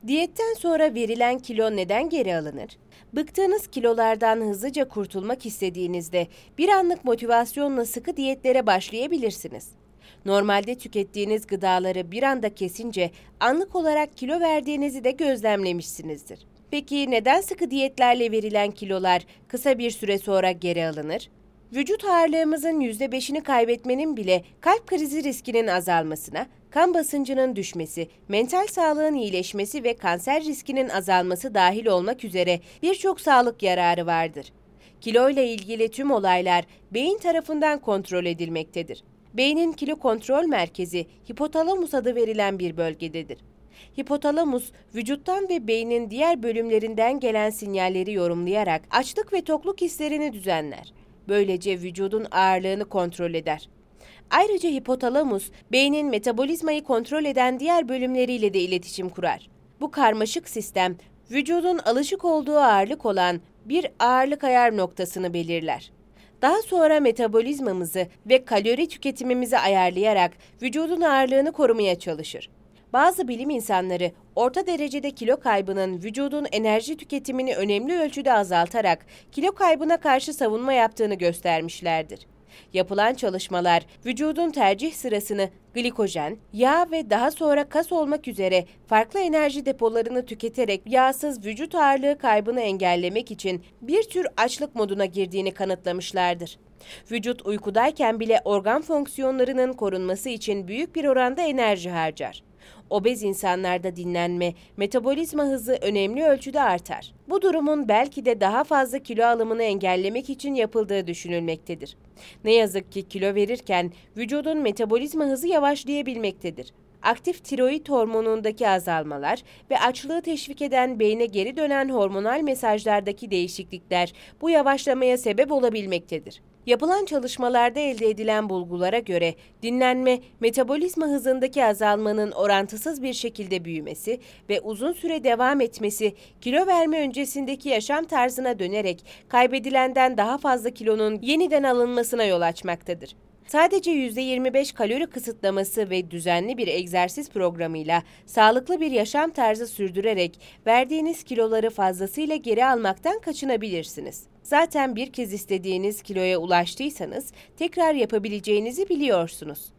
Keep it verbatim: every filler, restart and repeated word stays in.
Diyetten sonra verilen kilo neden geri alınır? Bıktığınız kilolardan hızlıca kurtulmak istediğinizde bir anlık motivasyonla sıkı diyetlere başlayabilirsiniz. Normalde tükettiğiniz gıdaları bir anda kesince anlık olarak kilo verdiğinizi de gözlemlemişsinizdir. Peki neden sıkı diyetlerle verilen kilolar kısa bir süre sonra geri alınır? Vücut ağırlığımızın yüzde beşini kaybetmenin bile kalp krizi riskinin azalmasına, kan basıncının düşmesi, mental sağlığın iyileşmesi ve kanser riskinin azalması dahil olmak üzere birçok sağlık yararı vardır. Kilo ile ilgili tüm olaylar beyin tarafından kontrol edilmektedir. Beynin kilo kontrol merkezi hipotalamus adı verilen bir bölgededir. Hipotalamus, vücuttan ve beynin diğer bölümlerinden gelen sinyalleri yorumlayarak açlık ve tokluk hislerini düzenler. Böylece vücudun ağırlığını kontrol eder. Ayrıca hipotalamus, beynin metabolizmayı kontrol eden diğer bölümleriyle de iletişim kurar. Bu karmaşık sistem, vücudun alışık olduğu ağırlık olan bir ağırlık ayar noktasını belirler. Daha sonra metabolizmamızı ve kalori tüketimimizi ayarlayarak vücudun ağırlığını korumaya çalışır. Bazı bilim insanları orta derecede kilo kaybının vücudun enerji tüketimini önemli ölçüde azaltarak kilo kaybına karşı savunma yaptığını göstermişlerdir. Yapılan çalışmalar vücudun tercih sırasını glikojen, yağ ve daha sonra kas olmak üzere farklı enerji depolarını tüketerek yağsız vücut ağırlığı kaybını engellemek için bir tür açlık moduna girdiğini kanıtlamışlardır. Vücut uykudayken bile organ fonksiyonlarının korunması için büyük bir oranda enerji harcar. Obez insanlarda dinlenme, metabolizma hızı önemli ölçüde artar. Bu durumun belki de daha fazla kilo alımını engellemek için yapıldığı düşünülmektedir. Ne yazık ki kilo verirken vücudun metabolizma hızı yavaşlayabilmektedir. Aktif tiroid hormonundaki azalmalar ve açlığı teşvik eden beyne geri dönen hormonal mesajlardaki değişiklikler bu yavaşlamaya sebep olabilmektedir. Yapılan çalışmalarda elde edilen bulgulara göre dinlenme, metabolizma hızındaki azalmanın orantısız bir şekilde büyümesi ve uzun süre devam etmesi kilo verme öncesindeki yaşam tarzına dönerek kaybedilenden daha fazla kilonun yeniden alınmasına yol açmaktadır. Sadece yüzde yirmi beş kalori kısıtlaması ve düzenli bir egzersiz programıyla sağlıklı bir yaşam tarzı sürdürerek verdiğiniz kiloları fazlasıyla geri almaktan kaçınabilirsiniz. Zaten bir kez istediğiniz kiloya ulaştıysanız tekrar yapabileceğinizi biliyorsunuz.